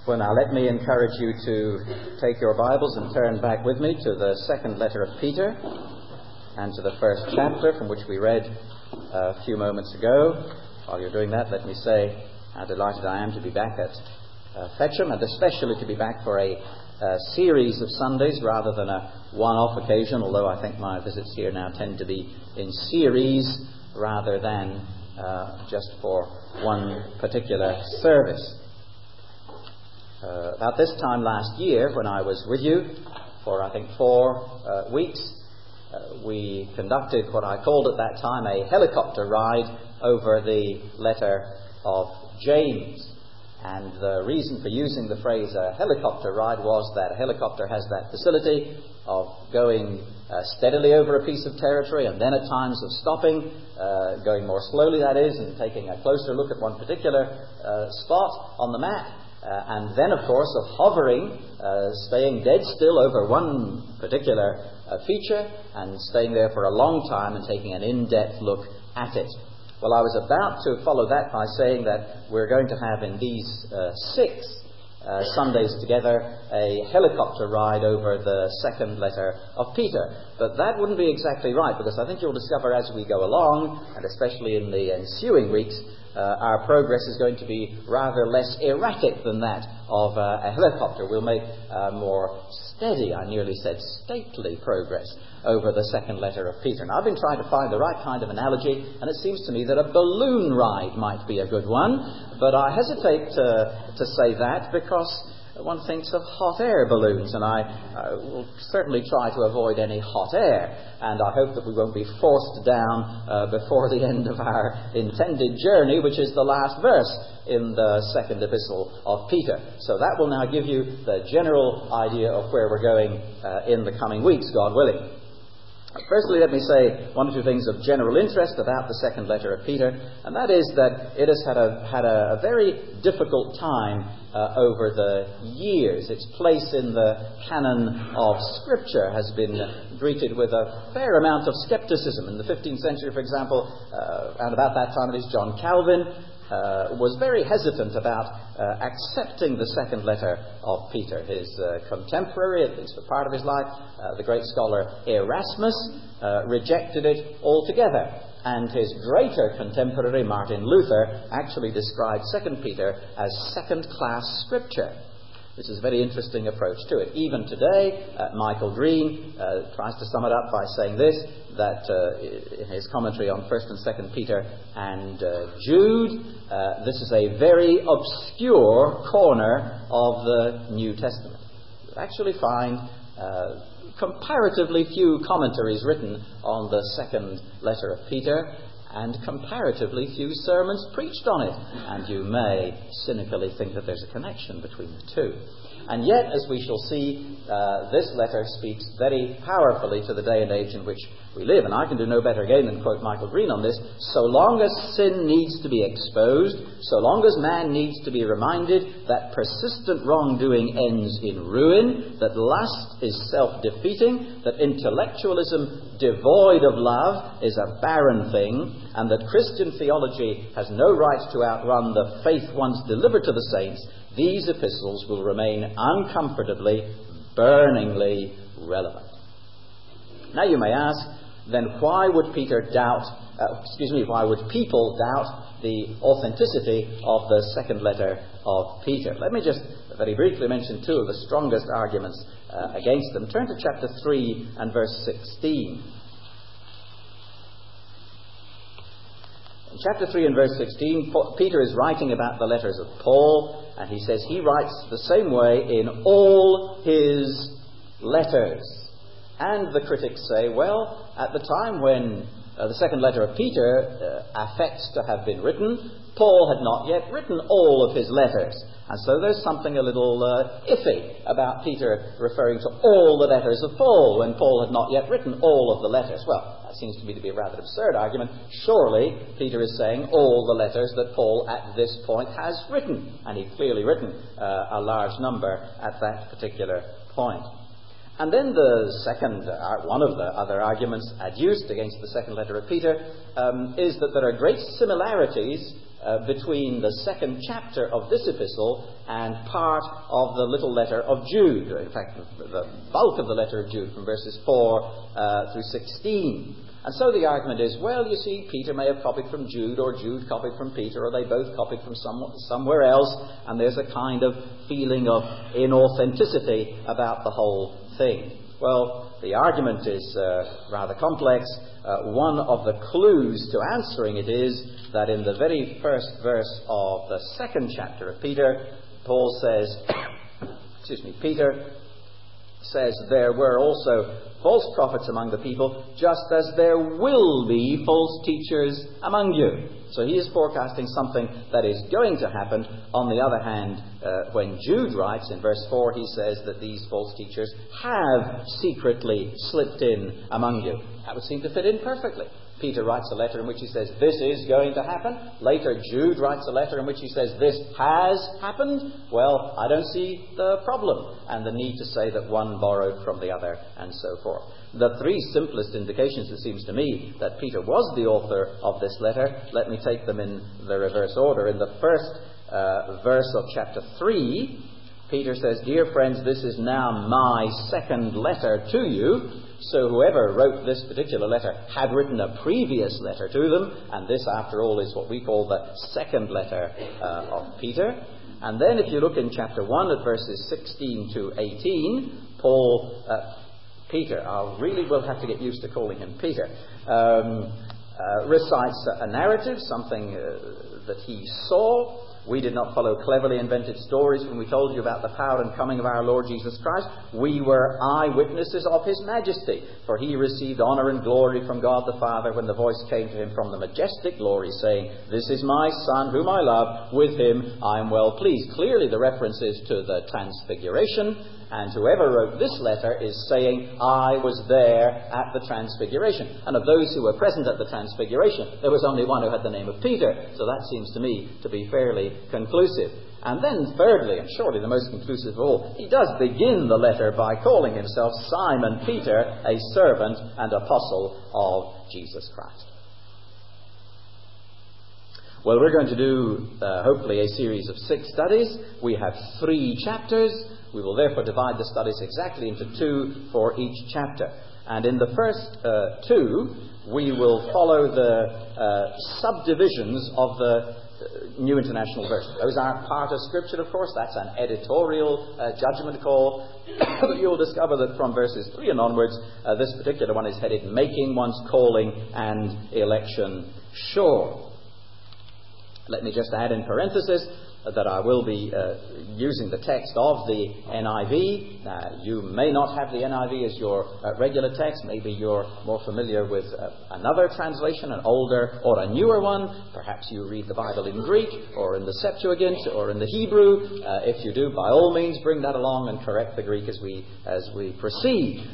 Well, now let me encourage you to take your Bibles and turn back with me to the second letter of Peter and to the first chapter from which we read a few moments ago. While you're doing that, let me say how delighted I am to be back at Fetcham, and especially to be back for a series of Sundays rather than a one-off occasion, although I think my visits here now tend to be in series rather than just for one particular service. About this time last year, when I was with you for, I think, 4 weeks, we conducted what I called at that time a helicopter ride over the letter of James. And the reason for using the phrase a helicopter ride was that a helicopter has that facility of going steadily over a piece of territory and then at times of stopping, going more slowly that is, and taking a closer look at one particular spot on the map. And then, of course, of hovering, staying dead still over one particular feature and staying there for a long time and taking an in-depth look at it. Well, I was about to follow that by saying that we're going to have in these 6 Sundays together a helicopter ride over the second letter of Peter. But that wouldn't be exactly right, because I think you'll discover as we go along, and especially in the ensuing weeks, our progress is going to be rather less erratic than that of a helicopter. We'll make more steady, I nearly said stately progress over the second letter of Peter. Now, I've been trying to find the right kind of analogy, and it seems to me that a balloon ride might be a good one, but I hesitate to say that because one thinks of hot air balloons, and I will certainly try to avoid any hot air, and I hope that we won't be forced down before the end of our intended journey, which is the last verse in the second epistle of Peter. So that will now give you the general idea of where we're going in the coming weeks, God willing. Firstly, let me say 1 or 2 things of general interest about the second letter of Peter, and that is that it has had a very difficult time over the years. Its place in the canon of Scripture has been greeted with a fair amount of skepticism. In the 15th century, for example, and about that time it is John Calvin was very hesitant about accepting the second letter of Peter. His contemporary, at least for part of his life, the great scholar Erasmus, rejected it altogether. And his greater contemporary, Martin Luther, actually described 2 Peter as second-class scripture. This is a very interesting approach to it. Even today, Michael Green tries to sum it up by saying this, that in his commentary on 1 and 2 Peter and Jude, this is a very obscure corner of the New Testament. You'll actually find comparatively few commentaries written on the second letter of Peter, and comparatively few sermons preached on it. And you may cynically think that there's a connection between the two. And yet, as we shall see, this letter speaks very powerfully to the day and age in which we live. And I can do no better again than quote Michael Green on this. So long as sin needs to be exposed, so long as man needs to be reminded that persistent wrongdoing ends in ruin, that lust is self-defeating, that intellectualism devoid of love is a barren thing, and that Christian theology has no right to outrun the faith once delivered to the saints, these epistles will remain uncomfortably, burningly relevant. Now you may ask, then why would people doubt the authenticity of the second letter of Peter? Let me just very briefly mention 2 of the strongest arguments against them. Turn to chapter 3 and verse 16. In chapter 3 and verse 16, Peter is writing about the letters of Paul, and he says he writes the same way in all his letters. And the critics say, well, at the time when the second letter of Peter affects to have been written, Paul had not yet written all of his letters. And so there's something a little iffy about Peter referring to all the letters of Paul when Paul had not yet written all of the letters. Well, that seems to me to be a rather absurd argument. Surely Peter is saying all the letters that Paul at this point has written. And he'd clearly written a large number at that particular point. And then the second, one of the other arguments adduced against the second letter of Peter is that there are great similarities between the second chapter of this epistle and part of the little letter of Jude. In fact, the bulk of the letter of Jude, from verses 4 through 16. And so the argument is, well, you see, Peter may have copied from Jude, or Jude copied from Peter, or they both copied from somewhere else, and there's a kind of feeling of inauthenticity about the whole thing. Well, the argument is rather complex. One of the clues to answering it is that in the very first verse of the second chapter of Peter, Paul says, Peter says, there were also false prophets among the people, just as there will be false teachers among you. So he is forecasting something that is going to happen. On the other hand, when Jude writes in verse 4, he says that these false teachers have secretly slipped in among you. That would seem to fit in perfectly. Peter writes a letter in which he says, this is going to happen. Later, Jude writes a letter in which he says, this has happened. Well, I don't see the problem and the need to say that one borrowed from the other and so forth. The three simplest indications, it seems to me, that Peter was the author of this letter, let me take them in the reverse order. In the first verse of chapter 3, Peter says, dear friends, this is now my second letter to you. So whoever wrote this particular letter had written a previous letter to them, and this, after all, is what we call the second letter of Peter. And then if you look in chapter 1 at verses 16 to 18, Peter, I really will have to get used to calling him Peter, recites a narrative, something that he saw. We did not follow cleverly invented stories when we told you about the power and coming of our Lord Jesus Christ. We were eyewitnesses of his majesty, for he received honor and glory from God the Father when the voice came to him from the majestic glory, saying, this is my Son whom I love, with him I am well pleased. Clearly the reference is to the Transfiguration, and whoever wrote this letter is saying, I was there at the Transfiguration. And of those who were present at the Transfiguration, there was only one who had the name of Peter. So that seems to me to be fairly conclusive. And then thirdly, and surely the most conclusive of all, he does begin the letter by calling himself Simon Peter, a servant and apostle of Jesus Christ. Well, we're going to do, hopefully, a series of 6 studies. We have 3 chapters. We will therefore divide the studies exactly into 2 for each chapter. And in the first 2, we will follow the subdivisions of the New International Version. Those aren't part of Scripture, of course. That's an editorial judgment call. But you'll discover that from verses 3 and onwards, this particular one is headed, Making One's Calling and Election Sure. Let me just add in parenthesis that I will be using the text of the NIV. You may not have the NIV as your regular text. Maybe you're more familiar with another translation, an older or a newer one. Perhaps you read the Bible in Greek or in the Septuagint or in the Hebrew. If you do, by all means, bring that along and correct the Greek as we proceed.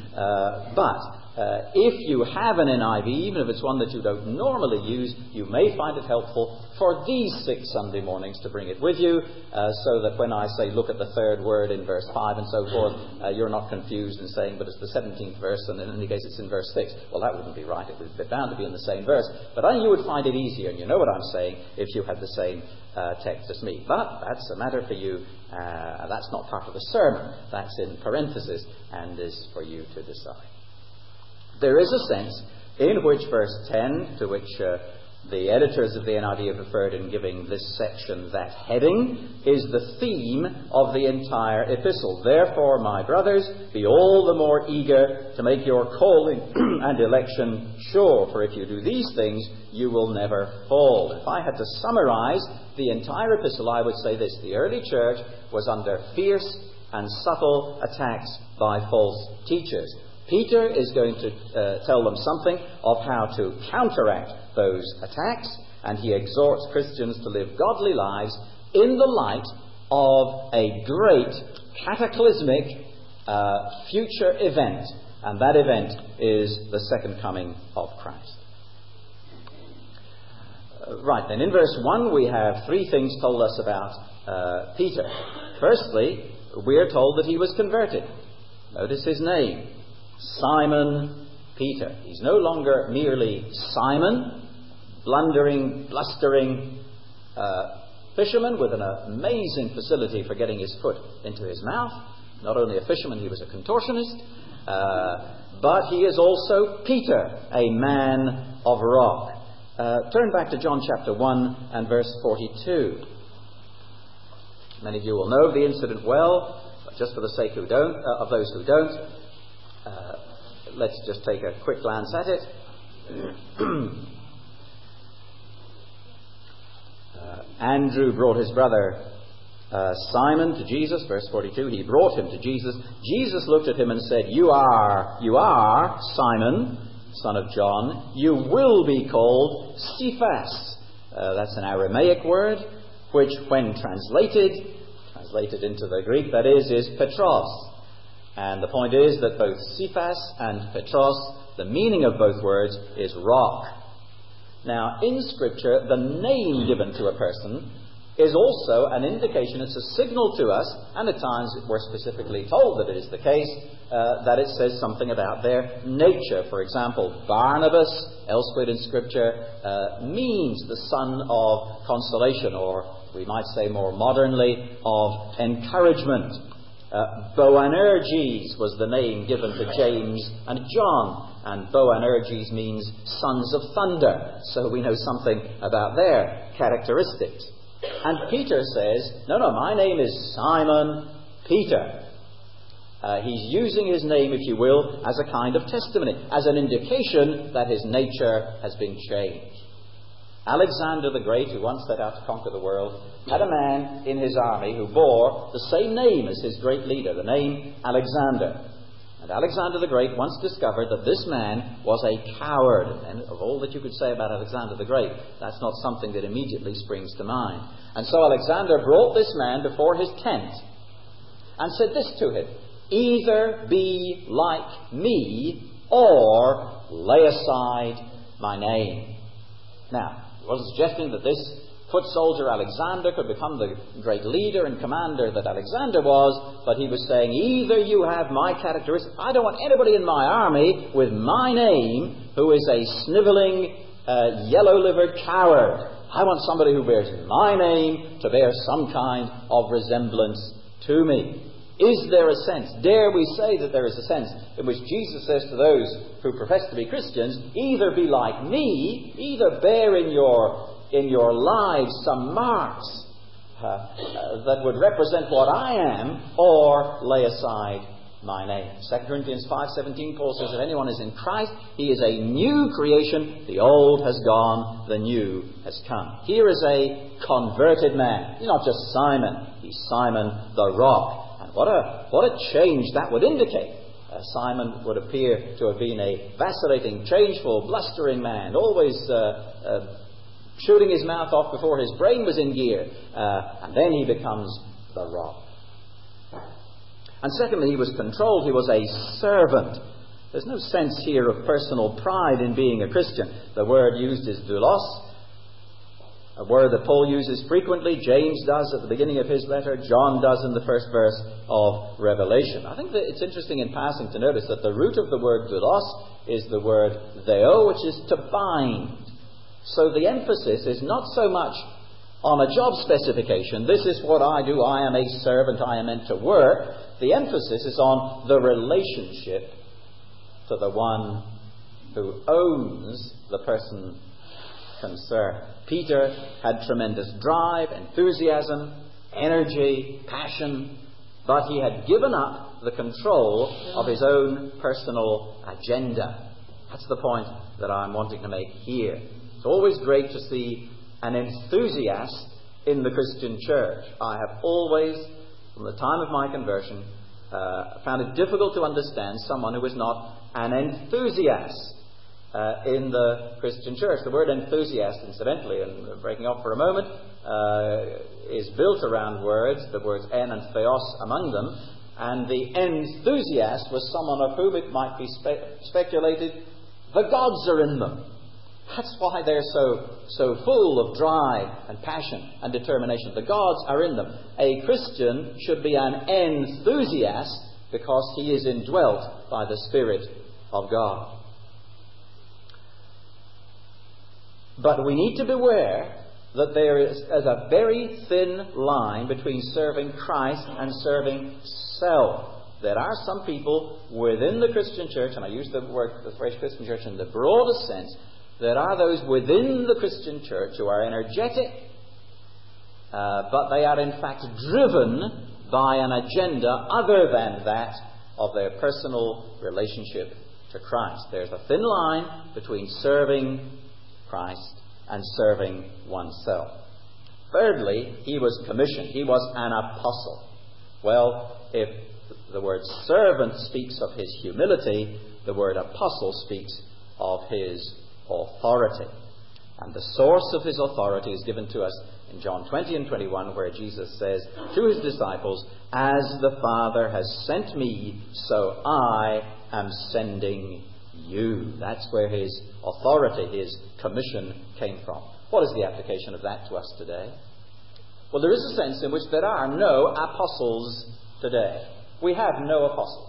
If you have an NIV, even if it's one that you don't normally use, you may find it helpful for these 6 Sunday mornings to bring it with you, so that when I say look at the third word in verse 5 and so forth, you're not confused and saying, but it's the 17th verse, and in any case it's in verse 6. Well, that wouldn't be right. It would be bound to be in the same verse. But you would find it easier, and you know what I'm saying, if you had the same text as me. But that's a matter for you. That's not part of the sermon. That's in parenthesis and is for you to decide. There is a sense in which verse 10, to which the editors of the NIV have referred in giving this section that heading, is the theme of the entire epistle. Therefore, my brothers, be all the more eager to make your calling and election sure, for if you do these things, you will never fall. If I had to summarize the entire epistle, I would say this: the early church was under fierce and subtle attacks by false teachers. Peter is going to tell them something of how to counteract those attacks, and he exhorts Christians to live godly lives in the light of a great cataclysmic future event, and that event is the second coming of Christ. Right then, in verse 1 we have 3 things told us about Peter. Firstly, we are told that he was converted. Notice his name. Simon Peter. He's no longer merely Simon, blundering, blustering, fisherman with an amazing facility for getting his foot into his mouth. Not only a fisherman, he was a contortionist. But he is also Peter, a man of rock. Turn back to John chapter 1 and verse 42. Many of you will know the incident well, but just for the sake of those who don't, let's just take a quick glance at it. Andrew brought his brother Simon to Jesus, verse 42. He brought him to Jesus. Jesus looked at him and said, You are Simon, son of John. You will be called Cephas. That's an Aramaic word, which when translated into the Greek, that is Petros. And the point is that both Cephas and Petros, the meaning of both words is rock. Now, in Scripture, the name given to a person is also an indication, it's a signal to us, and at times we're specifically told that it is the case, that it says something about their nature. For example, Barnabas, elsewhere in Scripture, means the son of consolation, or we might say more modernly, of encouragement. Boanerges was the name given to James and John, and Boanerges means sons of thunder, so we know something about their characteristics. And Peter says, no, my name is Simon Peter. He's using his name, if you will, as a kind of testimony, as an indication that his nature has been changed. Alexander the Great, who once set out to conquer the world, had a man in his army who bore the same name as his great leader, the name Alexander. And Alexander the Great once discovered that this man was a coward. And of all that you could say about Alexander the Great, that's not something that immediately springs to mind. And so Alexander brought this man before his tent and said this to him, Either be like me or lay aside my name. Now, he wasn't suggesting that this foot soldier Alexander could become the great leader and commander that Alexander was, but he was saying, either you have my characteristics, I don't want anybody in my army with my name who is a snivelling, yellow-livered coward. I want somebody who bears my name to bear some kind of resemblance to me. Is there a sense, dare we say that there is a sense, in which Jesus says to those who profess to be Christians, either be like me, either bear in your lives some marks that would represent what I am, or lay aside my name. 2 Corinthians 5:17, Paul says, if anyone is in Christ, he is a new creation. The old has gone, the new has come. Here is a converted man. He's not just Simon, he's Simon the Rock. And what a change that would indicate. Simon would appear to have been a vacillating, changeful, blustering man, always shooting his mouth off before his brain was in gear. And then he becomes the Rock. And secondly, he was controlled. He was a servant. There's no sense here of personal pride in being a Christian. The word used is doulos, a word that Paul uses frequently. James does at the beginning of his letter. John does in the first verse of Revelation. I think that it's interesting in passing to notice that the root of the word doulos is the word theo, which is to bind. So the emphasis is not so much on a job specification. This is what I do. I am a servant. I am meant to work. The emphasis is on the relationship to the one who owns the person concerned. Peter had tremendous drive, enthusiasm, energy, passion, but he had given up the control of his own personal agenda. That's the point that I'm wanting to make here. It's always great to see an enthusiast in the Christian church. I have always, from the time of my conversion, found it difficult to understand someone who is not an enthusiast in the Christian church. The word enthusiast, incidentally, and breaking off for a moment, is built around words, the words en and theos among them, and the enthusiast was someone of whom it might be speculated the gods are in them. That's why they're so full of drive and passion and determination. The gods are in them. A Christian should be an enthusiast because he is indwelt by the Spirit of God. But we need to beware that there is a very thin line between serving Christ and serving self. There are some people within the Christian church, and I use the phrase Christian church in the broadest sense, there are those within the Christian church who are energetic, but they are in fact driven by an agenda other than that of their personal relationship to Christ. There's a thin line between serving Christ and serving oneself. Thirdly, he was commissioned. He was an apostle. Well, if the word servant speaks of his humility, the word apostle speaks of his authority. And the source of his authority is given to us in John 20 and 21, where Jesus says to his disciples, "As the Father has sent me, so I am sending you." That's where his authority, his commission came from. What is the application of that to us today? Well, there is a sense in which there are no apostles today. We have no apostles.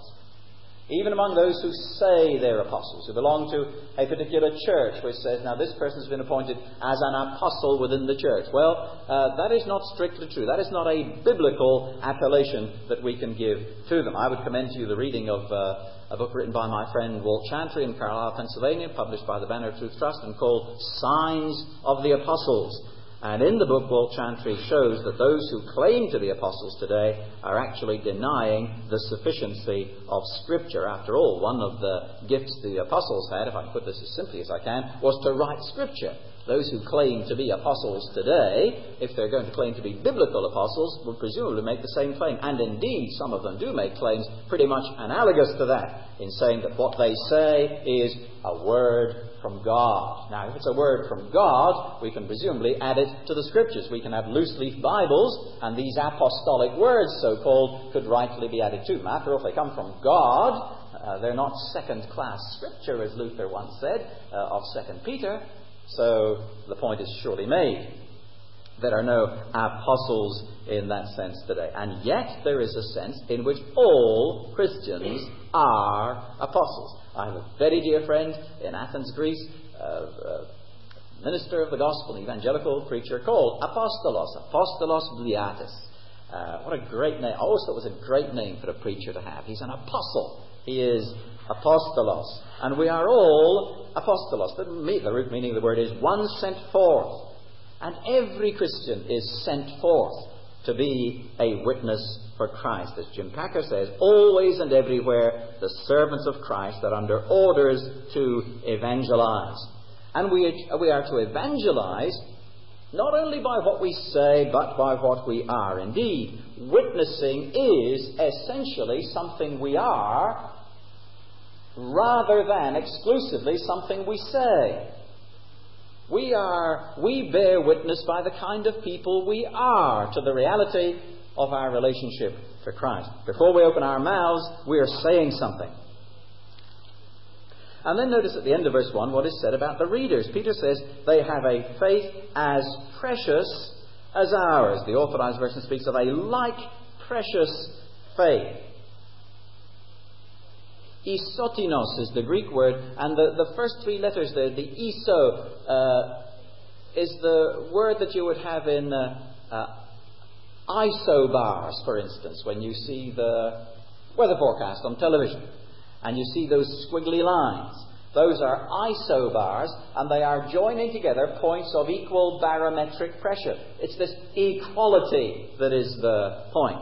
Even among those who say they're apostles, who belong to a particular church which says, now this person has been appointed as an apostle within the church. Well, that is not strictly true. That is not a biblical appellation that we can give to them. I would commend to you the reading of a book written by my friend Walt Chantry in Carlisle, Pennsylvania, published by the Banner of Truth Trust and called Signs of the Apostles. And in the book, Walt Chantry shows that those who claim to be apostles today are actually denying the sufficiency of Scripture. After all, one of the gifts the apostles had, if I can put this as simply as I can, was to write Scripture. Those who claim to be apostles today, if they're going to claim to be biblical apostles, will presumably make the same claim. And indeed, some of them do make claims pretty much analogous to that, in saying that what they say is a word from God. Now, if it's a word from God, we can presumably add it to the Scriptures. We can have loose-leaf Bibles, and these apostolic words, so-called, could rightly be added to them. After all, if they come from God, they're not second-class Scripture, as Luther once said of 2 Peter. So the point is surely made. There are no apostles in that sense today. And yet there is a sense in which all Christians are apostles. I have a very dear friend in Athens, Greece, a minister of the gospel, an evangelical preacher called Apostolos Bliatis. What a great name. I always thought it was a great name for a preacher to have. He's an apostle. He is apostolos. And we are all apostolos. The root meaning of the word is one sent forth. And every Christian is sent forth to be a witness for Christ. As Jim Packer says, always and everywhere the servants of Christ are under orders to evangelize. And we are to evangelize not only by what we say, but by what we are. Indeed, witnessing is essentially something we are, rather than exclusively something we say. We bear witness by the kind of people we are to the reality of our relationship to Christ. Before we open our mouths, we are saying something. And then notice at the end of verse 1 what is said about the readers. Peter says they have a faith as precious as ours. The Authorized Version speaks of a like precious faith. Isotinos is the Greek word, and the first three letters there, the iso, is the word that you would have in isobars, for instance, when you see the weather forecast on television, and you see those squiggly lines. Those are isobars, and they are joining together points of equal barometric pressure. It's this equality that is the point.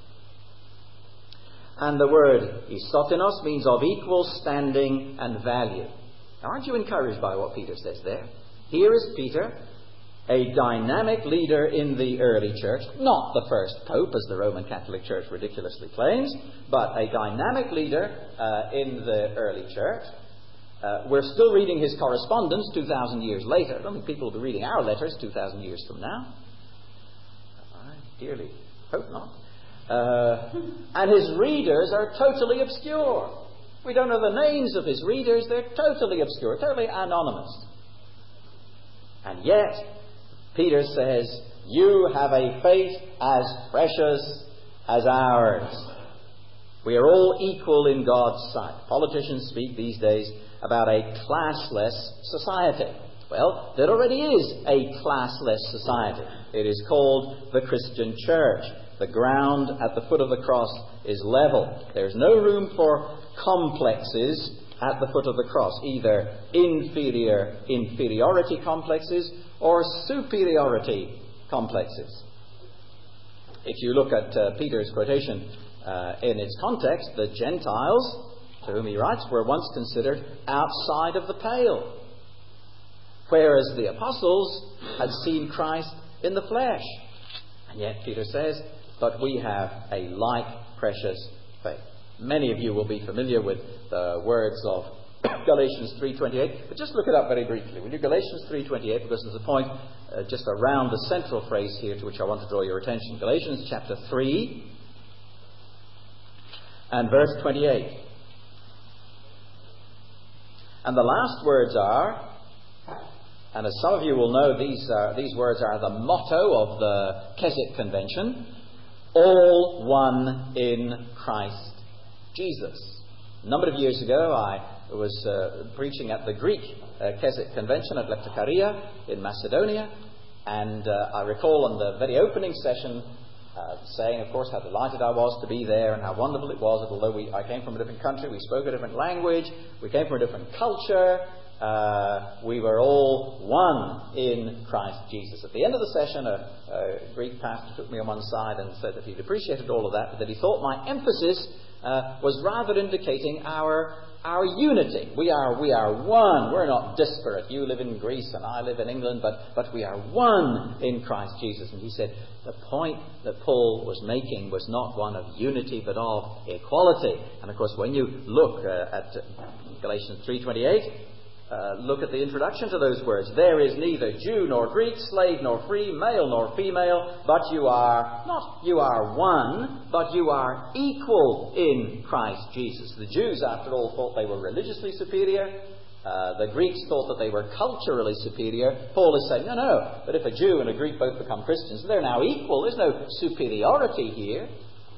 And the word isotinos means of equal standing and value. Now, aren't you encouraged by what Peter says there? Here is Peter, a dynamic leader in the early church, not the first pope, as the Roman Catholic Church ridiculously claims, but a dynamic leader in the early church. We're still reading his correspondence 2,000 years later. I don't think people will be reading our letters 2,000 years from now. I dearly hope not. And his readers are totally obscure. We don't know the names of his readers. They're totally obscure, totally anonymous. And yet, Peter says, you have a faith as precious as ours. We are all equal in God's sight. Politicians speak these days about a classless society. Well, there already is a classless society. It is called the Christian church. The ground at the foot of the cross is level. There's no room for complexes at the foot of the cross, either inferiority complexes or superiority complexes. If you look at Peter's quotation in its context, the Gentiles, to whom he writes, were once considered outside of the pale, whereas the apostles had seen Christ in the flesh. And yet Peter says, but we have a like precious faith. Many of you will be familiar with the words of Galatians 3:28, but just look it up very briefly. Will you? Galatians 3:28, because there's a point just around the central phrase here to which I want to draw your attention. Galatians chapter 3 and verse 28. And the last words are, and as some of you will know, these words are the motto of the Keswick Convention, all one in Christ Jesus. A number of years ago, I was preaching at the Greek Keswick Convention at Leptokaria in Macedonia, and I recall on the very opening session saying, of course, how delighted I was to be there and how wonderful it was that although I came from a different country, we spoke a different language, we came from a different culture, we were all one in Christ Jesus. At the end of the session, a Greek pastor took me on one side and said that he'd appreciated all of that, but that he thought my emphasis was rather indicating our unity. We are one. We're not disparate. You live in Greece and I live in England, but we are one in Christ Jesus. And he said the point that Paul was making was not one of unity, but of equality. And of course, when you look at Galatians 3:28, look at the introduction to those words. There is neither Jew nor Greek, slave nor free, male nor female, but you are one, but you are equal in Christ Jesus. The Jews, after all, thought they were religiously superior. The Greeks thought that they were culturally superior. Paul is saying, no, but if a Jew and a Greek both become Christians, they're now equal. There's no superiority here.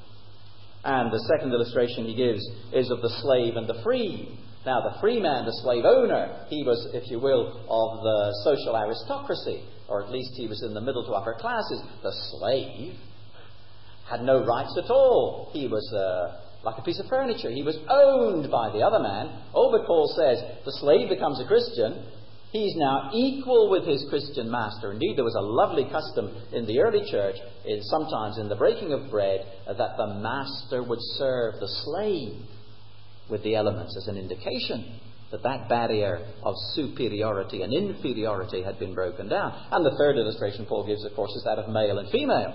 And the second illustration he gives is of the slave and the free. Now, the free man, the slave owner, he was, if you will, of the social aristocracy, or at least he was in the middle to upper classes. The slave had no rights at all. He was like a piece of furniture. He was owned by the other man. Oh, but Paul says the slave becomes a Christian. He's now equal with his Christian master. Indeed, there was a lovely custom in the early church, sometimes in the breaking of bread, that the master would serve the slave with the elements as an indication that barrier of superiority and inferiority had been broken down. And the third illustration Paul gives, of course, is that of male and female.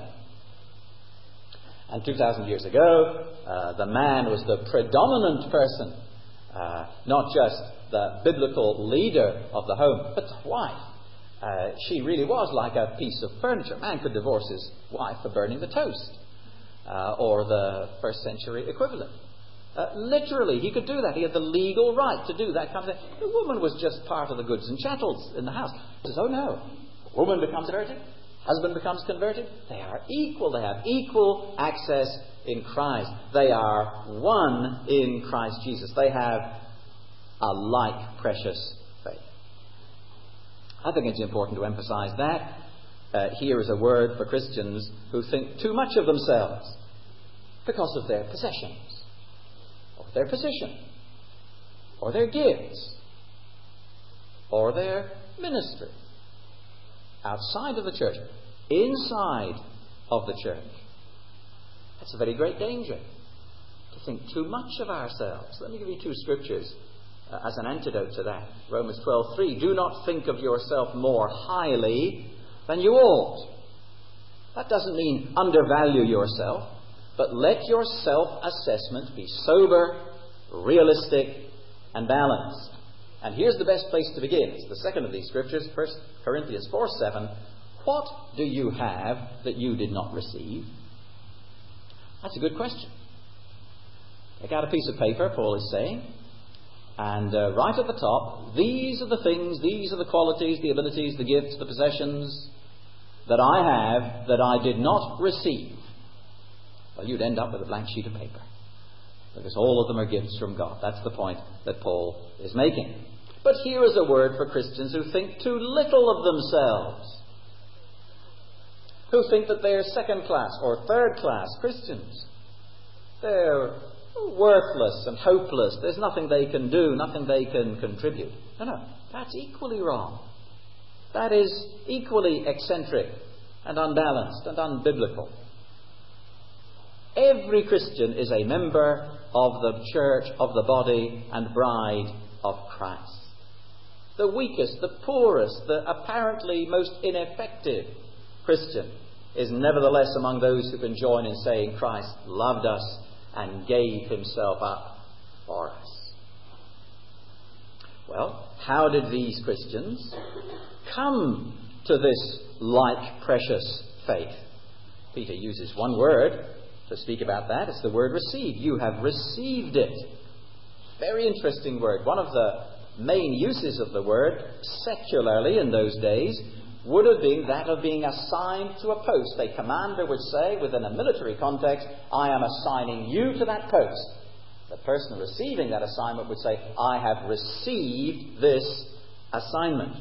And 2,000 years ago, the man was the predominant person, not just the biblical leader of the home, but the wife. She really was like a piece of furniture. A man could divorce his wife for burning the toast, or the first century equivalent. Literally, he could do that. He had the legal right to do that kind of thing. The woman was just part of the goods and chattels in the house. He says, oh no, woman becomes converted, husband becomes converted. They are equal. They have equal access in Christ. They are one in Christ Jesus. They have a like precious faith. I think it's important to emphasize that. Here is a word for Christians who think too much of themselves because of their possessions, or their position, or their gifts, or their ministry. Outside of the church, inside of the church. That's a very great danger, to think too much of ourselves. Let me give you two scriptures as an antidote to that. Romans 12:3. Do not think of yourself more highly than you ought. That doesn't mean undervalue yourself, but let your self-assessment be sober, realistic, and balanced. And here's the best place to begin. It's the second of these scriptures, 1 Corinthians 4:7. What do you have that you did not receive? That's a good question. Take out a piece of paper, Paul is saying, and write at the top, these are the things, these are the qualities, the abilities, the gifts, the possessions that I have that I did not receive. Well, you'd end up with a blank sheet of paper, because all of them are gifts from God. That's the point that Paul is making. But here is a word for Christians who think too little of themselves, who think that they're second-class or third-class Christians. They're worthless and hopeless. There's nothing they can do, nothing they can contribute. No, that's equally wrong. That is equally eccentric and unbalanced and unbiblical. Every Christian is a member of the church, of the body and bride of Christ. The weakest, the poorest, the apparently most ineffective Christian is nevertheless among those who can join in saying Christ loved us and gave himself up for us. Well, how did these Christians come to this like precious faith? Peter uses one word to speak about that. It's the word receive. You have received it. Very interesting word. One of the main uses of the word, secularly in those days, would have been that of being assigned to a post. A commander would say, within a military context, I am assigning you to that post. The person receiving that assignment would say, I have received this assignment.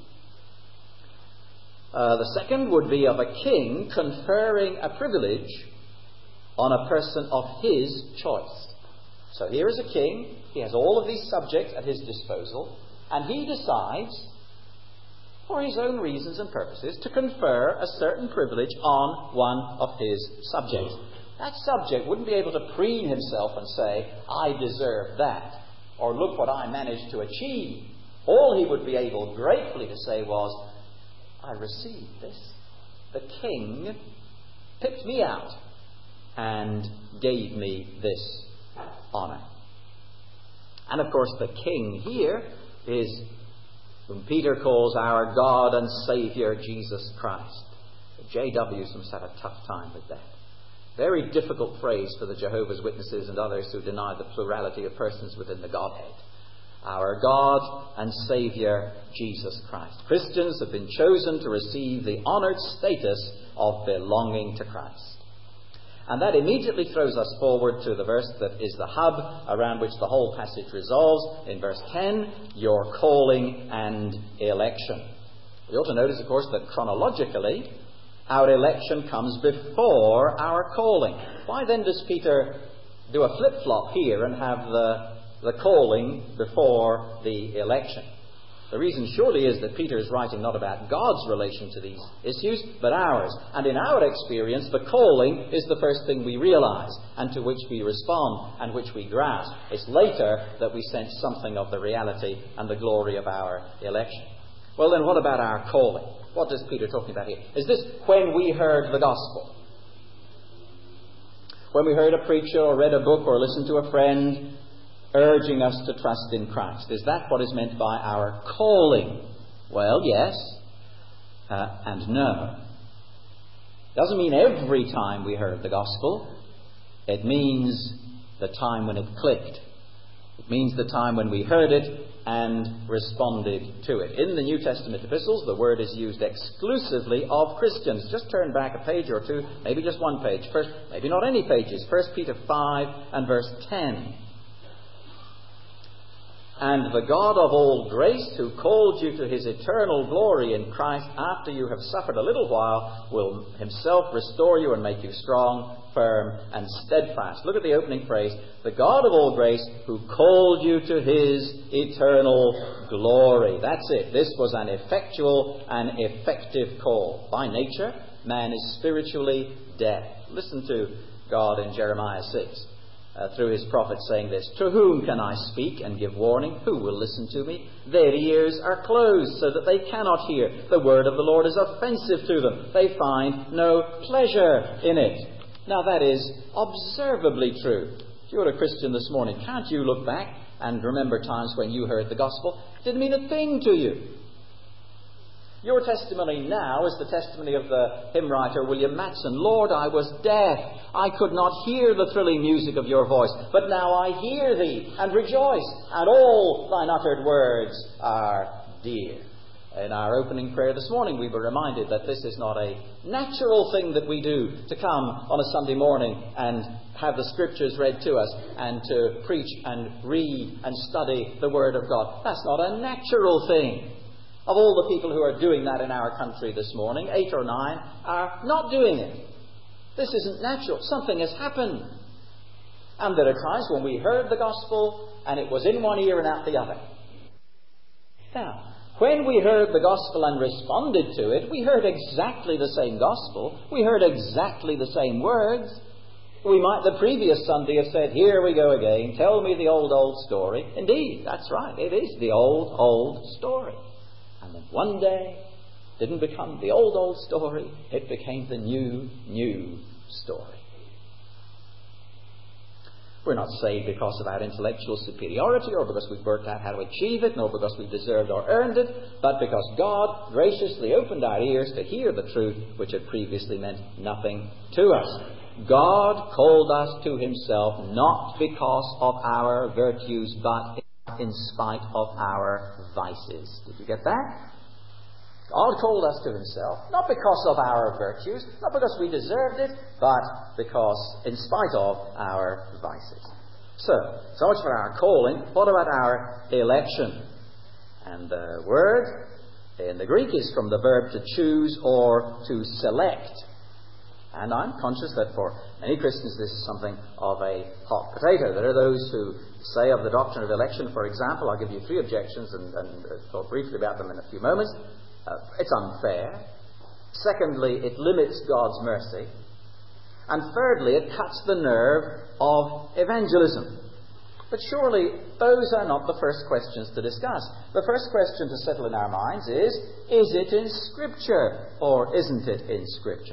The second would be of a king conferring a privilege on a person of his choice. So here is a king. He has all of these subjects at his disposal, and he decides, for his own reasons and purposes, to confer a certain privilege on one of his subjects. That subject wouldn't be able to preen himself and say, I deserve that, or look what I managed to achieve. All he would be able gratefully to say was, I received this. The king picked me out and gave me this honour. And of course the king here is whom Peter calls our God and Saviour, Jesus Christ. The JWs must have a tough time with that. Very difficult phrase for the Jehovah's Witnesses and others who deny the plurality of persons within the Godhead. Our God and Saviour, Jesus Christ. Christians have been chosen to receive the honoured status of belonging to Christ. And that immediately throws us forward to the verse that is the hub around which the whole passage revolves. In verse 10, your calling and election. We ought to notice, of course, that chronologically, our election comes before our calling. Why then does Peter do a flip-flop here and have the calling before the election? The reason surely is that Peter is writing not about God's relation to these issues, but ours. And in our experience, the calling is the first thing we realize, and to which we respond, and which we grasp. It's later that we sense something of the reality and the glory of our election. Well then, what about our calling? What is Peter talking about here? Is this when we heard the gospel? When we heard a preacher or read a book or listened to a friend urging us to trust in Christ? Is that what is meant by our calling? Well, yes and no. Doesn't mean every time we heard the gospel. It means the time when it clicked. It means the time when we heard it and responded to it. In the New Testament epistles, the word is used exclusively of Christians. Just turn back a page or two, maybe just one page. First, maybe not any pages. 1 Peter 5 and verse 10. And the God of all grace, who called you to his eternal glory in Christ after you have suffered a little while, will himself restore you and make you strong, firm, and steadfast. Look at the opening phrase. The God of all grace, who called you to his eternal glory. That's it. This was an effectual and effective call. By nature, man is spiritually deaf. Listen to God in Jeremiah 6. Through his prophet saying this, to whom can I speak and give warning? Who will listen to me? Their ears are closed so that they cannot hear. The word of the Lord is offensive to them. They find no pleasure in it. Now that is observably true. If you're a Christian this morning, can't you look back and remember times when you heard the gospel? It didn't mean a thing to you. Your testimony now is the testimony of the hymn writer William Matson. Lord, I was deaf. I could not hear the thrilling music of your voice, but now I hear thee and rejoice, and all thine uttered words are dear. In our opening prayer this morning, we were reminded that this is not a natural thing that we do, to come on a Sunday morning and have the Scriptures read to us and to preach and read and study the Word of God. That's not a natural thing. Of all the people who are doing that in our country this morning, 8 or 9 are not doing it. This isn't natural. Something has happened. And there are times when we heard the gospel and it was in one ear and out the other. Now, when we heard the gospel and responded to it, we heard exactly the same gospel. We heard exactly the same words. We might the previous Sunday have said, "Here we go again, tell me the old story." Indeed, that's right, it is the old story. And then one day, it didn't become the old story, it became the new story. We're not saved because of our intellectual superiority or because we've worked out how to achieve it, nor because we've deserved or earned it, but because God graciously opened our ears to hear the truth which had previously meant nothing to us. God called us to Himself not because of our virtues, but in spite of our vices. Did you get that? God called us to Himself, not because of our virtues, not because we deserved it, but because in spite of our vices. So much for our calling. What about our election? And the word in the Greek is from the verb to choose or to select. And I'm conscious that for many Christians this is something of a hot potato. There are those who say of the doctrine of election, for example, I'll give you 3 objections and talk briefly about them in a few moments. It's unfair. Secondly, it limits God's mercy. And thirdly, it cuts the nerve of evangelism. But surely those are not the first questions to discuss. The first question to settle in our minds is it in Scripture or isn't it in Scripture?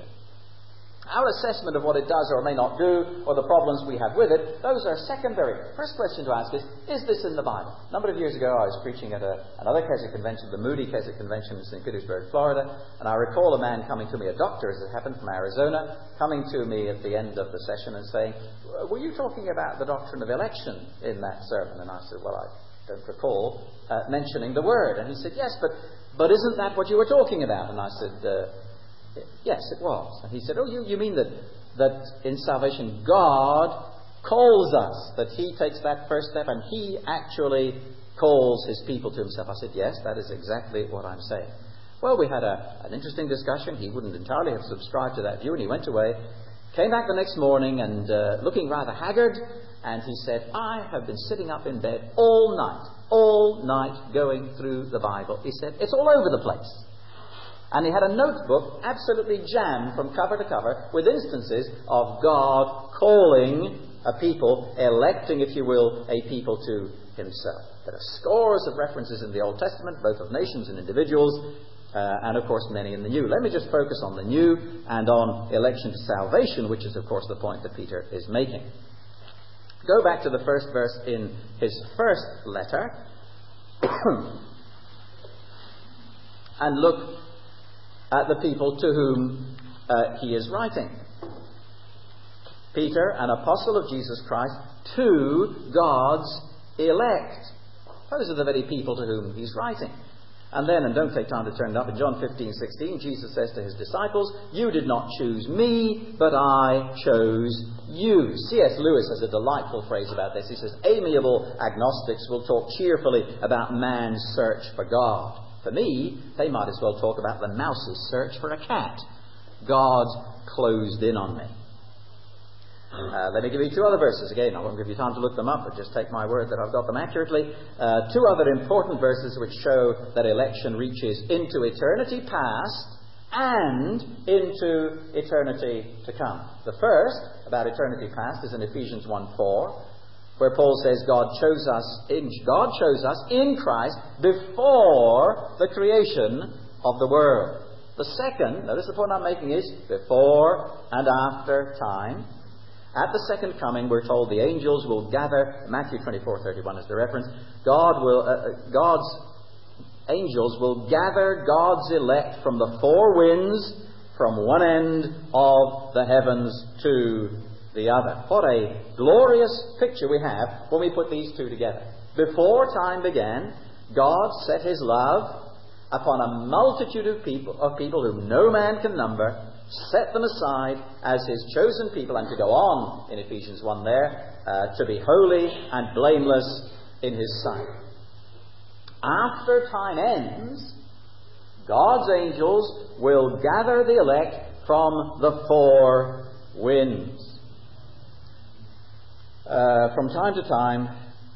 Our assessment of what it does or may not do, or the problems we have with it, those are secondary. First question to ask is this in the Bible? A number of years ago I was preaching at another Keswick convention, the Moody Keswick Convention in St. Petersburg, Florida, and I recall a man coming to me, a doctor as it happened from Arizona, coming to me at the end of the session and saying, "Were you talking about the doctrine of election in that sermon?" And I said, "Well, I don't recall mentioning the word." And he said, "Yes, but isn't that what you were talking about?" And I said, "Yes, it was." And he said, "Oh, you mean that in salvation God calls us, that He takes that first step and He actually calls His people to Himself?" I said, "Yes, that is exactly what I'm saying." Well, we had an interesting discussion. He wouldn't entirely have subscribed to that view, and he went away, came back the next morning and looking rather haggard, and he said, "I have been sitting up in bed all night going through the Bible." He said, "It's all over the place." And he had a notebook absolutely jammed from cover to cover with instances of God calling a people, electing, if you will, a people to Himself. There are scores of references in the Old Testament, both of nations and individuals, and of course many in the New. Let me just focus on the New and on election to salvation, which is of course the point that Peter is making. Go back to the first verse in his first letter and look at the people to whom he is writing. Peter, an apostle of Jesus Christ, to God's elect. Those are the very people to whom he's writing. And then, and don't take time to turn it up, in John 15:16, Jesus says to His disciples, "You did not choose me, but I chose you." C.S. Lewis has a delightful phrase about this. He says, "Amiable agnostics will talk cheerfully about man's search for God. For me, they might as well talk about the mouse's search for a cat. God's closed in on me." Let me give you 2 other verses. Again, I won't give you time to look them up, but just take my word that I've got them accurately. 2 other important verses which show that election reaches into eternity past and into eternity to come. The first, about eternity past, is in Ephesians 1:4. Where Paul says God chose us in Christ before the creation of the world. The second, notice the point I'm making, is before and after time. At the second coming, we're told the angels will gather. Matthew 24:31 is the reference. God's angels will gather God's elect from the 4 winds, from one end of the heavens to the other. What a glorious picture we have when we put these 2 together. Before time began, God set His love upon a multitude of people whom no man can number, set them aside as his chosen people, and to go on in Ephesians 1 there, to be holy and blameless in his sight. After time ends, God's angels will gather the elect from the four winds. From time to time,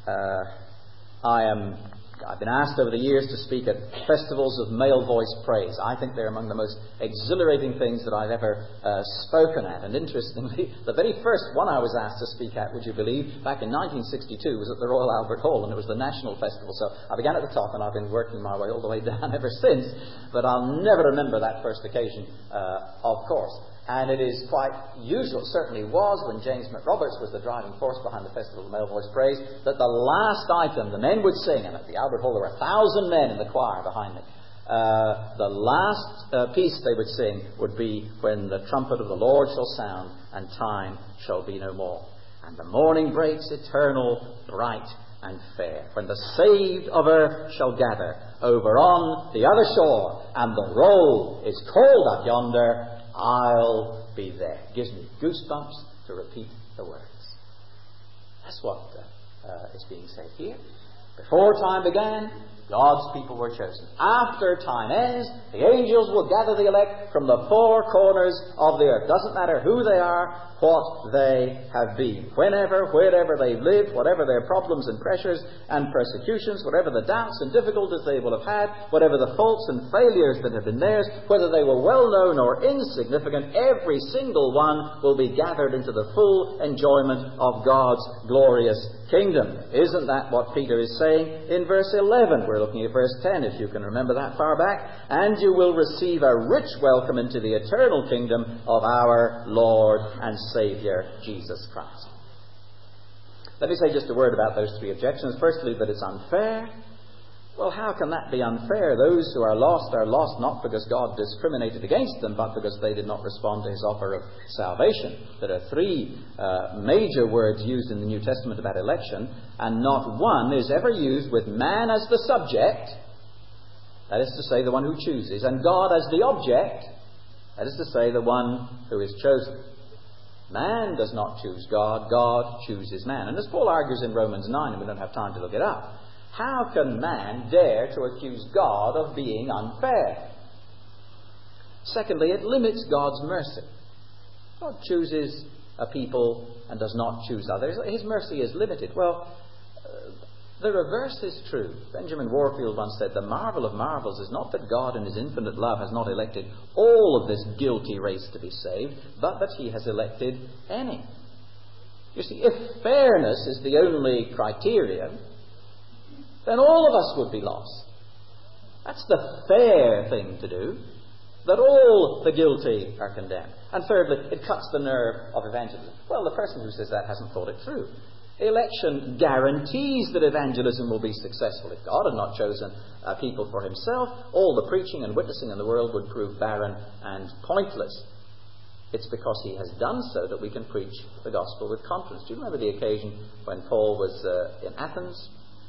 I've been asked over the years to speak at festivals of male voice praise. I think they're among the most exhilarating things that I've ever spoken at. And interestingly, the very first one I was asked to speak at, would you believe, back in 1962 was at the Royal Albert Hall, and it was the National Festival. So I began at the top, and I've been working my way all the way down ever since. But I'll never remember that first occasion, of course. And it is quite usual, certainly was when James McRoberts was the driving force behind the Festival of Male Voice Praise, that the last item the men would sing, and at the Albert Hall there were 1,000 men in the choir behind me, the last piece they would sing would be when the trumpet of the Lord shall sound and time shall be no more. And the morning breaks eternal, bright and fair, when the saved of earth shall gather over on the other shore, and the roll is called up yonder, I'll be there. It gives me goosebumps to repeat the words. That's what is being said here. Before time began, God's people were chosen. After time ends, the angels will gather the elect from the four corners of the earth. Doesn't matter who they are, what they have been. Whenever, wherever they've lived, whatever their problems and pressures and persecutions, whatever the doubts and difficulties they will have had, whatever the faults and failures that have been theirs, whether they were well known or insignificant, every single one will be gathered into the full enjoyment of God's glorious kingdom. Isn't that what Peter is saying in verse 11? We're looking at verse 10, if you can remember that far back. And you will receive a rich welcome into the eternal kingdom of our Lord and Saviour, Jesus Christ. Let me say just a word about those three objections. Firstly, that it's unfair. Well, how can that be unfair? Those who are lost not because God discriminated against them, but because they did not respond to his offer of salvation. There are three major words used in the New Testament about election, and not one is ever used with man as the subject, that is to say, the one who chooses, and God as the object, that is to say, the one who is chosen. Man does not choose God, God chooses man. And as Paul argues in Romans 9, and we don't have time to look it up, how can man dare to accuse God of being unfair? Secondly, it limits God's mercy. God chooses a people and does not choose others. His mercy is limited. Well, the reverse is true. Benjamin Warfield once said, the marvel of marvels is not that God in his infinite love has not elected all of this guilty race to be saved, but that he has elected any. You see, if fairness is the only criterion, then all of us would be lost. That's the fair thing to do, that all the guilty are condemned. And thirdly, it cuts the nerve of evangelism. Well, the person who says that hasn't thought it through. Election guarantees that evangelism will be successful. If God had not chosen a people for himself, all the preaching and witnessing in the world would prove barren and pointless. It's because he has done so that we can preach the gospel with confidence. Do you remember the occasion when Paul was in Athens?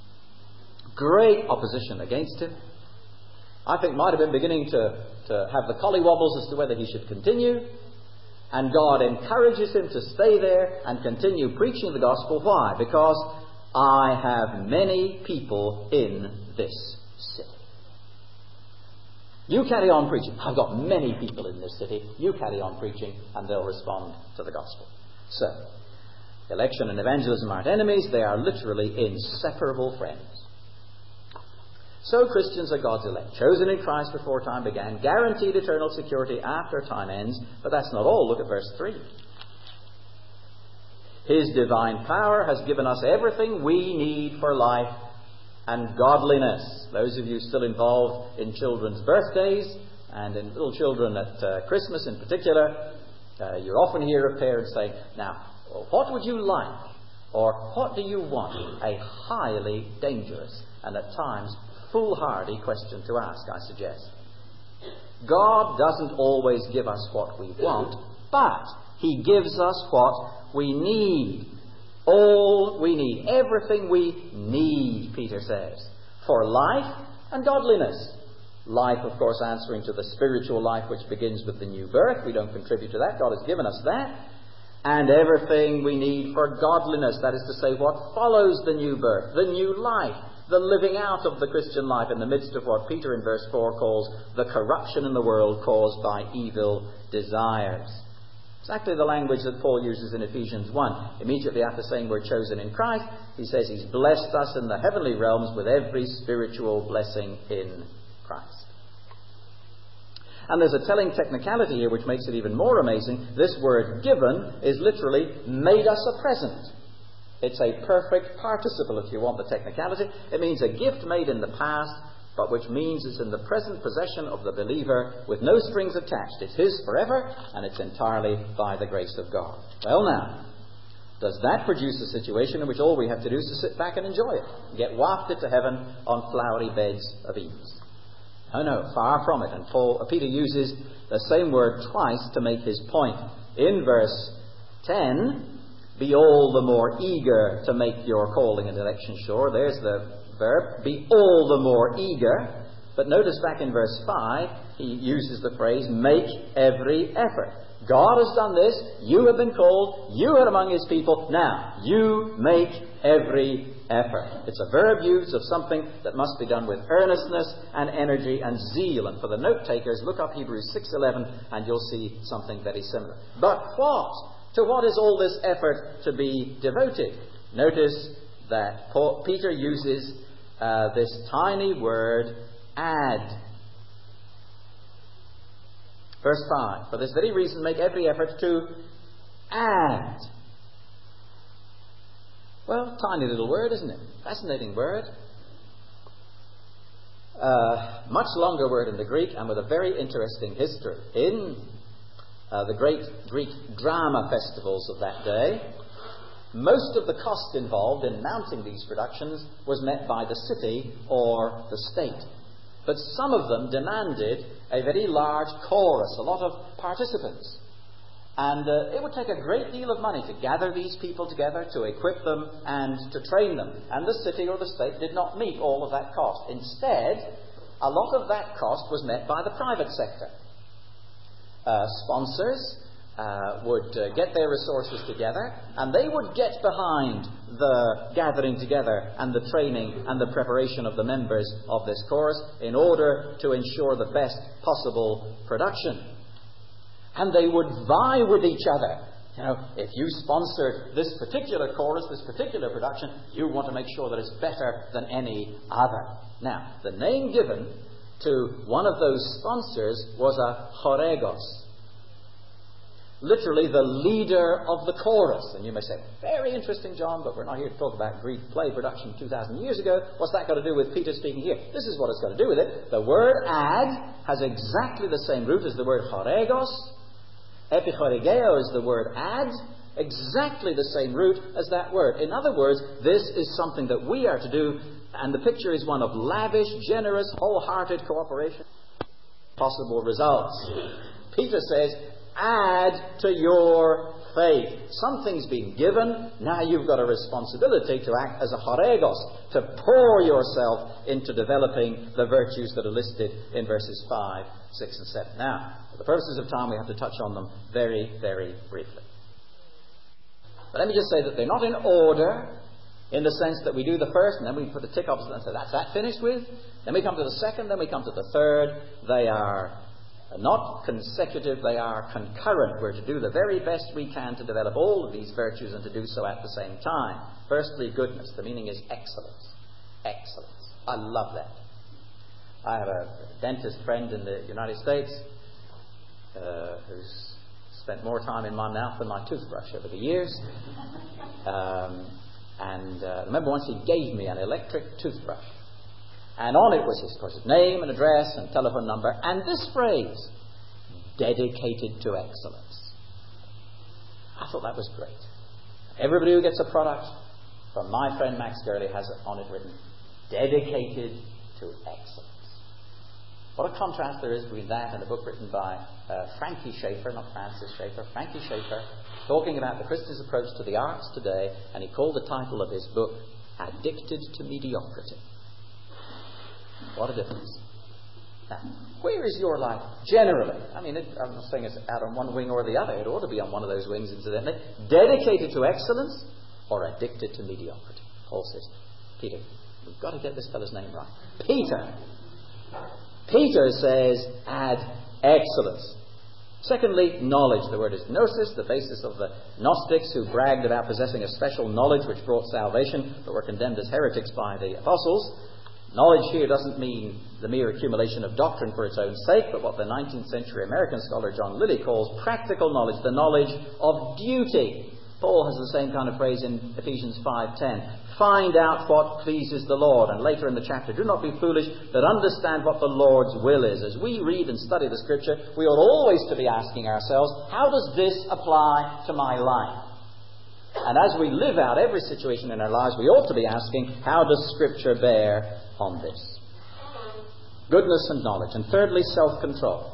Great opposition against him. I think might have been beginning to have the collywobbles as to whether he should continue. And God encourages him to stay there and continue preaching the gospel. Why? Because I have many people in this city. You carry on preaching. I've got many people in this city. You carry on preaching and they'll respond to the gospel. So, election and evangelism aren't enemies. They are literally inseparable friends. So Christians are God's elect, chosen in Christ before time began, guaranteed eternal security after time ends. But that's not all. Look at verse 3. His divine power has given us everything we need for life and godliness. Those of you still involved in children's birthdays and in little children at Christmas in particular, you often hear of parents saying, now, what would you like? Or what do you want? A highly dangerous and at times foolhardy question to ask, I suggest. God doesn't always give us what we want, but he gives us what we need. All we need. Everything we need, Peter says, for life and godliness. Life, of course, answering to the spiritual life which begins with the new birth. We don't contribute to that. God has given us that. And everything we need for godliness, that is to say, what follows the new birth, the new life, the living out of the Christian life in the midst of what Peter in verse 4 calls the corruption in the world caused by evil desires. Exactly the language that Paul uses in Ephesians 1. Immediately after saying we're chosen in Christ, he says he's blessed us in the heavenly realms with every spiritual blessing in Christ. And there's a telling technicality here which makes it even more amazing. This word given is literally made us a present. It's a perfect participle, if you want the technicality. It means a gift made in the past, but which means it's in the present possession of the believer with no strings attached. It's his forever, and it's entirely by the grace of God. Well now, does that produce a situation in which all we have to do is to sit back and enjoy it, get wafted to heaven on flowery beds of ease? Oh no, far from it. And Peter uses the same word twice to make his point. In verse 10, be all the more eager to make your calling and election sure. There's the verb, be all the more eager. But notice back in verse 5, he uses the phrase, make every effort. God has done this, you have been called, you are among his people, now you make every effort. It's a verb use of something that must be done with earnestness and energy and zeal. And for the note takers, look up Hebrews 6:11 and you'll see something very similar. But what? To what is all this effort to be devoted? Notice that Peter uses this tiny word, add. Verse 5, for this very reason make every effort to add. Well, tiny little word, isn't it? Fascinating word. Much longer word in the Greek and with a very interesting history. In the great Greek drama festivals of that day, most of the cost involved in mounting these productions was met by the city or the state. But some of them demanded a very large chorus, a lot of participants. And it would take a great deal of money to gather these people together, to equip them and to train them. And the city or the state did not meet all of that cost. Instead, a lot of that cost was met by the private sector. Sponsors would get their resources together, and they would get behind the gathering together and the training and the preparation of the members of this chorus in order to ensure the best possible production. And they would vie with each other. You know, if you sponsored this particular chorus, this particular production, you want to make sure that it's better than any other. Now, the name given to one of those sponsors was a choregos. Literally the leader of the chorus. And you may say, very interesting, John, but we're not here to talk about Greek play production 2,000 years ago. What's that got to do with Peter speaking here? This is what it's got to do with it. The word ad has exactly the same root as the word choregos. Epichoregeo is the word ad. Exactly the same root as that word. In other words, this is something that we are to do, and the picture is one of lavish, generous, wholehearted cooperation. Possible results. Peter says, add to your faith. Something's been given, now you've got a responsibility to act as a choregos, to pour yourself into developing the virtues that are listed in verses 5, 6 and 7. Now, for the purposes of time, we have to touch on them very, very briefly. But let me just say that they're not in order in the sense that we do the first and then we put a tick opposite and say, that's that finished with. Then we come to the second, then we come to the third. They are not consecutive, they are concurrent. We're to do the very best we can to develop all of these virtues and to do so at the same time. Firstly, goodness. The meaning is excellence. Excellence. I love that. I have a dentist friend in the United States who's spent more time in my mouth than my toothbrush over the years. I remember once he gave me an electric toothbrush. And on it was his name and address and telephone number and this phrase, dedicated to excellence. I thought that was great. Everybody who gets a product from my friend Max Gurley has on it written, dedicated to excellence. What a contrast there is between that and a book written by Frankie Schaeffer, not Francis Schaeffer, Frankie Schaeffer, talking about the Christian's approach to the arts today, and he called the title of his book, Addicted to Mediocrity. What a difference. Now, where is your life generally? I mean, I'm not saying it's out on one wing or the other. It ought to be on one of those wings, incidentally. Dedicated to excellence or addicted to mediocrity? Paul says, Peter, we've got to get this fellow's name right. Peter says, add excellence. Secondly, knowledge. The word is gnosis, the basis of the Gnostics who bragged about possessing a special knowledge which brought salvation, but were condemned as heretics by the apostles. Knowledge here doesn't mean the mere accumulation of doctrine for its own sake, but what the 19th century American scholar John Lilly calls practical knowledge, the knowledge of duty. Paul has the same kind of phrase in Ephesians 5:10. Find out what pleases the Lord. And later in the chapter, do not be foolish, but understand what the Lord's will is. As we read and study the Scripture, we ought always to be asking ourselves, how does this apply to my life? And as we live out every situation in our lives, we ought to be asking, how does Scripture bear on this? Goodness and knowledge. And thirdly, self-control.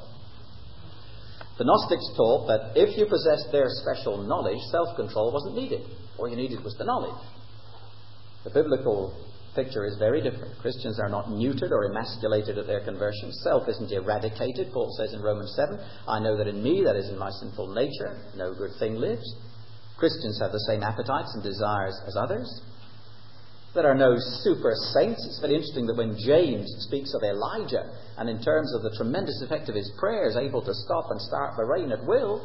The Gnostics taught that if you possessed their special knowledge, self-control wasn't needed. All you needed was the knowledge. The biblical picture is very different. Christians are not neutered or emasculated at their conversion. Self isn't eradicated. Paul says in Romans 7, I know that in me, that is in my sinful nature, no good thing lives. Christians have the same appetites and desires as others. There are no super saints. It's very interesting that when James speaks of Elijah, and in terms of the tremendous effect of his prayers, able to stop and start the rain at will,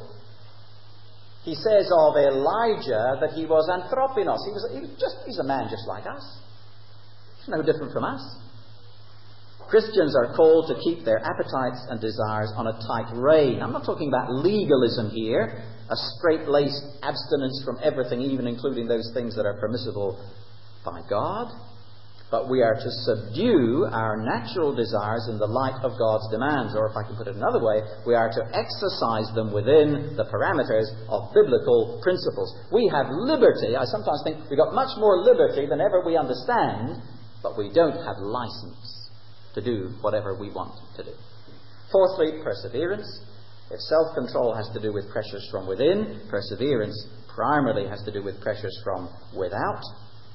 he says of Elijah that he was anthropinos. He's a man just like us. He's no different from us. Christians are called to keep their appetites and desires on a tight rein. I'm not talking about legalism here, a straight-laced abstinence from everything, even including those things that are permissible by God. But we are to subdue our natural desires in the light of God's demands. Or if I can put it another way, we are to exercise them within the parameters of biblical principles. We have liberty. I sometimes think we've got much more liberty than ever we understand, but we don't have license to do whatever we want to do. Fourthly, perseverance. If self-control has to do with pressures from within, perseverance primarily has to do with pressures from without.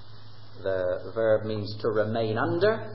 The verb means to remain under.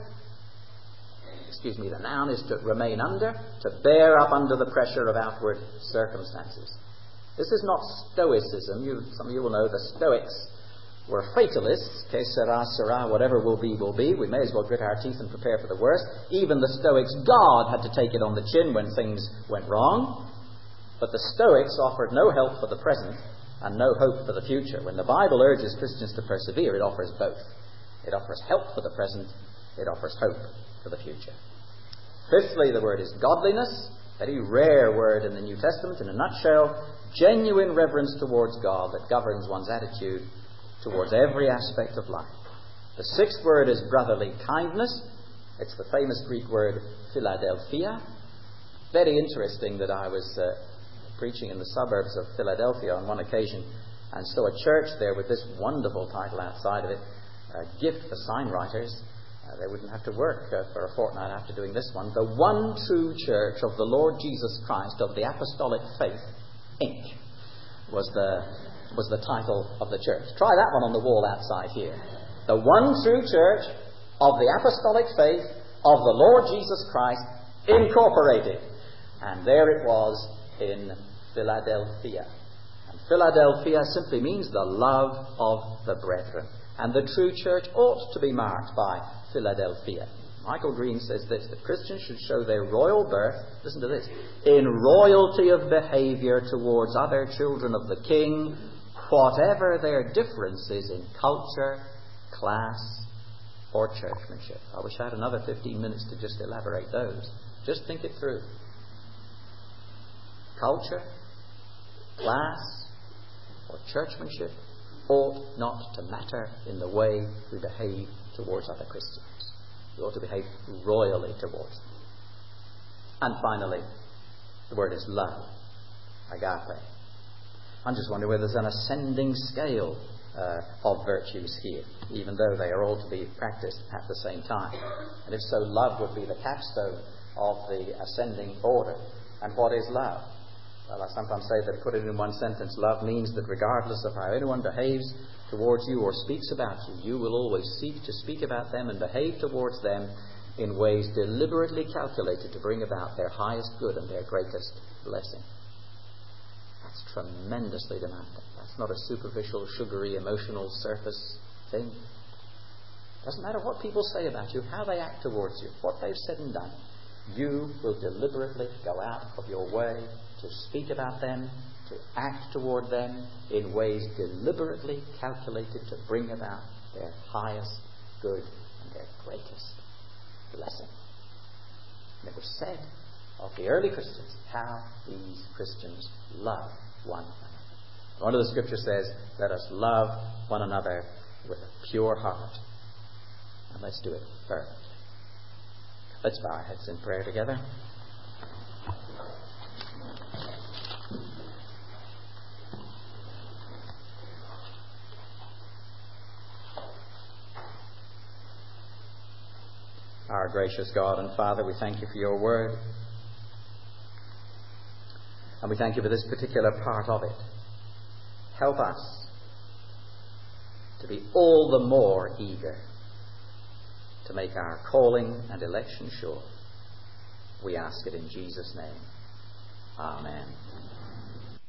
The noun is to remain under, to bear up under the pressure of outward circumstances. This is not Stoicism. Some of you will know the Stoics were fatalists. Que sera, sera, whatever will be, will be. We may as well grit our teeth and prepare for the worst. Even the Stoics, God had to take it on the chin when things went wrong. But the Stoics offered no help for the present and no hope for the future. When the Bible urges Christians to persevere, it offers both. It offers help for the present, it offers hope for the future. Fifthly, the word is godliness. Very rare word in the New Testament. In a nutshell, genuine reverence towards God that governs one's attitude towards every aspect of life. The sixth word is brotherly kindness. It's the famous Greek word Philadelphia. Very interesting that I was preaching in the suburbs of Philadelphia on one occasion and saw a church there with this wonderful title outside of it, a gift for sign writers. They wouldn't have to work for a fortnight after doing this one. The One True Church of the Lord Jesus Christ of the Apostolic Faith, Inc. was the title of the church. Try that one on the wall outside here. The One True Church of the Apostolic Faith of the Lord Jesus Christ, Incorporated. And there it was in Philadelphia. And Philadelphia simply means the love of the brethren. And the true church ought to be marked by Philadelphia. Michael Green says this, that Christians should show their royal birth, listen to this, in royalty of behaviour towards other children of the King, whatever their differences in culture, class, or churchmanship. I wish I had another 15 minutes to just elaborate those. Just think it through. Culture, class, or churchmanship ought not to matter in the way we behave towards other Christians. We ought to behave royally towards them. And finally, the word is love, agape. I'm just wondering whether there's an ascending scale of virtues here, even though they are all to be practiced at the same time. And if so, love would be the capstone of the ascending order. And what is love? Well, I sometimes say that, put it in one sentence, love means that regardless of how anyone behaves towards you or speaks about you, you will always seek to speak about them and behave towards them in ways deliberately calculated to bring about their highest good and their greatest blessing. That's tremendously demanding. That's not a superficial, sugary, emotional surface thing. Doesn't matter what people say about you, how they act towards you, what they've said and done. You will deliberately go out of your way to speak about them, to act toward them in ways deliberately calculated to bring about their highest good and their greatest blessing. And it was said of the early Christians how these Christians love one another. One of the scriptures says, let us love one another with a pure heart. And let's do it fervently. Let's bow our heads in prayer together. Our gracious God and Father, we thank you for your word. And we thank you for this particular part of it. Help us to be all the more eager to make our calling and election sure. We ask it in Jesus' name. Amen.